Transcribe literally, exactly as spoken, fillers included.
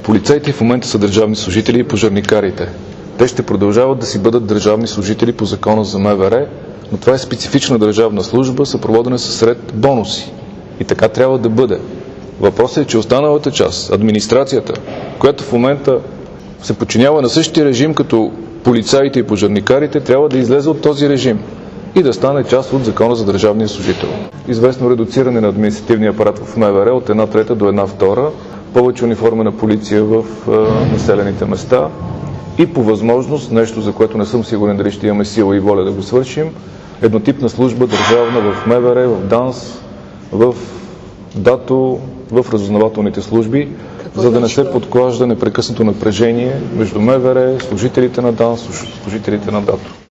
Полицаите в момента са държавни служители и пожарникарите. Те ще продължават да си бъдат държавни служители по Закона за МВР, но това е специфична държавна служба, съпроводена със ред бонуси. И така трябва да бъде. Въпросът е, че останалата част, администрацията, която в момента се подчинява на същия режим като полицаите и пожарникарите, трябва да излезе от този режим и да стане част от Закона за държавния служител. Известно редуциране на административния апарат в МВР от една трета до една втора, повече униформена полиция в е, населените места и по възможност, нещо за което не съм сигурен дали ще имаме сила и воля да го свършим, еднотипна служба държавна в МВР, в ДАНС, в ДАТО, в разузнавателните служби, Какво за да не се подклажда непрекъснато напрежение между МВР, служителите на ДАНС, служителите на ДАТО.